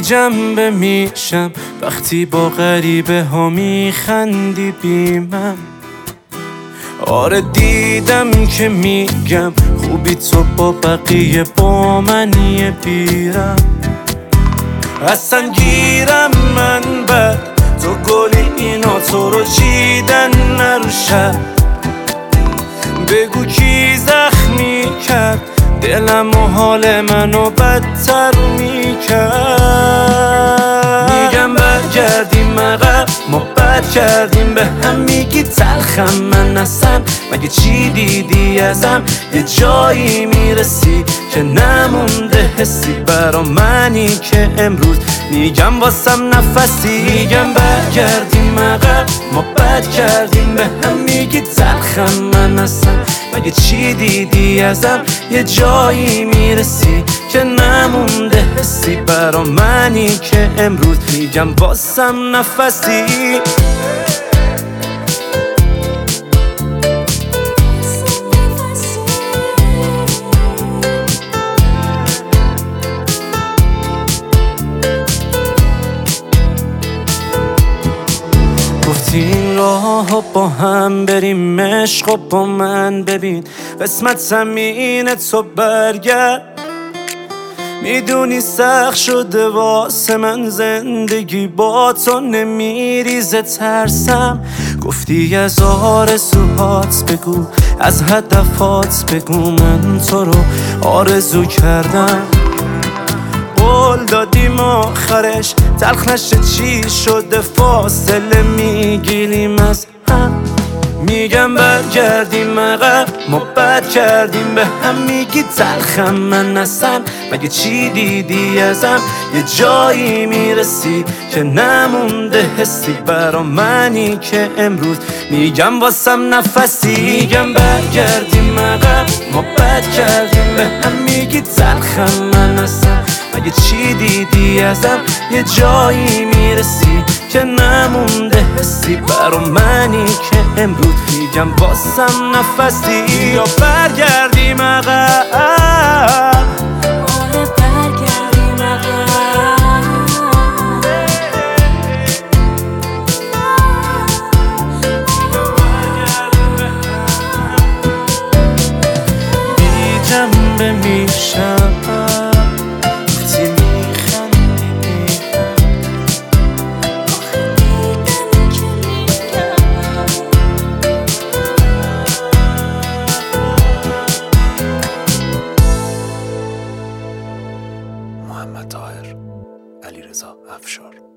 جنبه میشم وقتی با غریبه ها میخندی بیمم. آره دیدم که میگم خوبی تو با بقیه با منی بیرم. اصلا گیرم من بر تو گلی اینا تو رو چیدن نروشد. بگو کی زخمی کرد دلم و حال منو بدتر میکرد. میگم برگردیم عقب ما بد کردیم به هم، میگی تلخم من اصلا مگه چی دیدی ازم؟ یه جایی میرسی که نمونده حسی برا منی که امروز میگم واسم نفسی. میگم برگردیم عقب ما بد کردیم به هم، میگی تلخم من اصلا مگه چی دیدی ازم؟ یه جایی میرسی که نمونده حسی برا منی که امروز میگم واسم نفسی. گفتی این راه با هم بریم عشق و با من ببین قسمت زمین تو برگرد. میدونی سخت شده واسه من زندگی با تو نمیریزه ترسم. گفتی از آرزوهات بگو از هدفات بگو، من تو رو آرزو کردم. قول دادیم آخرش تلخ نشه چی شده فاصله میگیریم از هم. میگم برگردیم عقب ما بد کردیم به هم، میگی تلخم من اصلا مگه چی دیدی ازم؟ یه جایی میرسی که نمونده حسی برا منی که امروز میگم واسم نفسی. میگم برگردیم عقب ما بد کردیم به هم، میگی تلخم من اصلا مگه چی دیدی ازم؟ یه جایی میرسی که نمونده حسی برا منی که امروز میگم واسم نفسی. یا برگردیم عقب، آره برگردیم عقب. بی جنبه میشم محمد طاهر، علیرضا افشار.